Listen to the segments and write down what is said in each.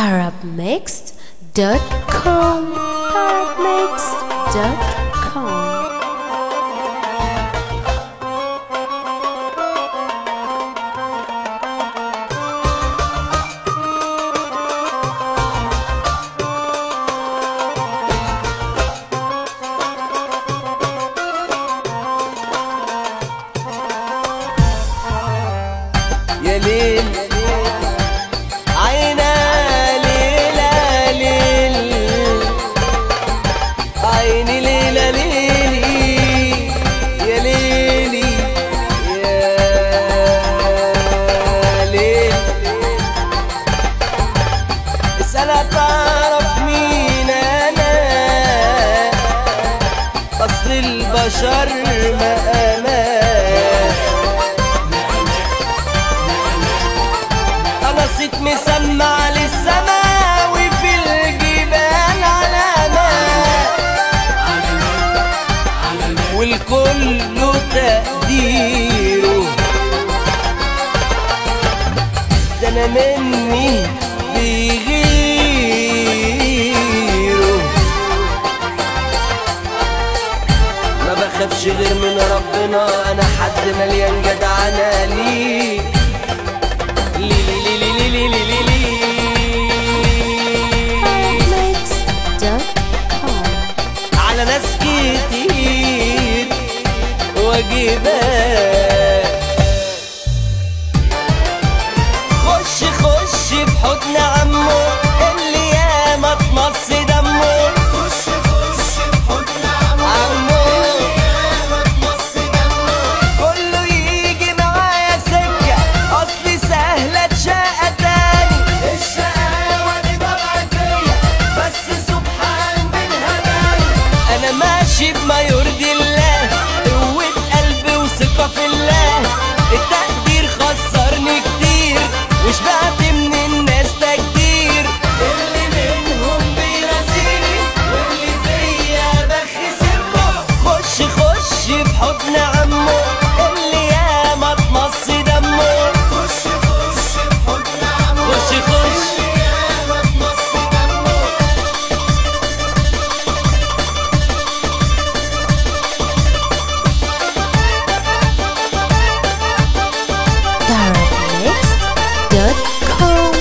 Arabmixed.com. Arabmixed.com. يا ليل عينا ليلة ليل عيني ليلة ليلي يا ليلي يا ليل اسألها تعرف مين أنا أصل البشر مقامات نصيت مسمع للسماء وفي الجبال علامات والكل له تقديره ده انا مني بيغيره ما بخافش غير من ربنا انا حد مليان جدعنة ليه Arabmixed.com. على ناس كتير واجبات خش في حضن عمو اللي ياما تمص دمه خش في حضن عمو اللي ياما تمص دمه كله يجي معايا سكة اصلي سهلة تشقى تاني الشقاوة دي طبع فيا بس سبحان من هداني انا ماشي بما يرضي الله قوة قلبي وثقة في الله التقدير خسرني كتير وشبعت من الناس تقدير اللي منهم بيرازيني واللي فيا بخسره خش في حضن عمو اللي ياما تمص دمه خش في حضن عمو اللي ياما تمص دمه Arabmixed.com.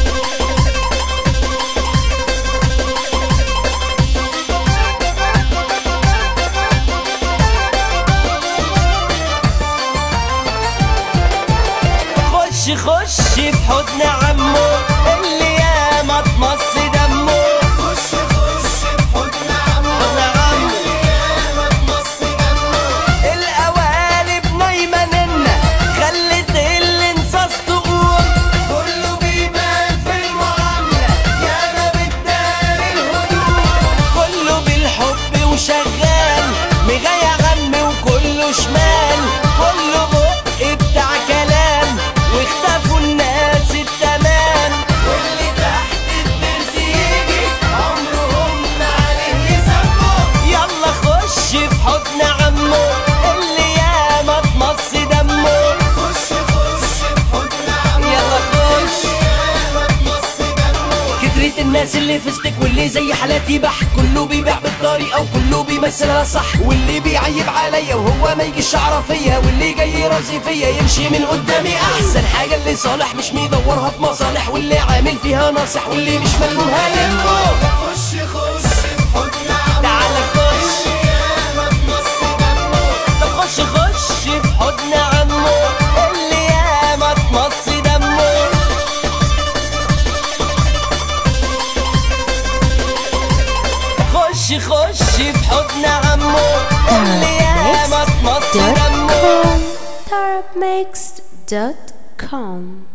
خش في حضن عمو اللي ياما تمص دمه خش في حضن عمو اللي ياما تمص دمه القوالب نايمة ننا خلت الانصاص تقوم كله بيبان في المعاملة ياما بتداري الهدوء كله بالحب وشغال مغاية غم وكله شمال كله بق بتاع كلام واختفوا الناس التمام واللي تحت الدرس يجي عمرهم ما عليه يسموا يلا خش في حضن عمو اللي ياما تمص دمه خش في حضن عمو يلا خش ياما تمص دمه كترت الناس اللي في ستك واللي زي حالاتي بح كله بيبيع بالطريقة وكله بيمثلها صح واللي بيعيب عليا وهو ما يجيش يعرف فيا واللي جاي راسي فيا يمشي من قدامي احسن حاجة اللي صالح مش ميدورها في مصالح واللي عامل فيها ناصح واللي مش ملموم هيمه خش في حضن عمو تعالى خش ياما تمص دمه طب خش في حضن عمو اللي ياما تمص دمه خش في حضن عمو اللي ياما تمص دمه Arabmixed.com.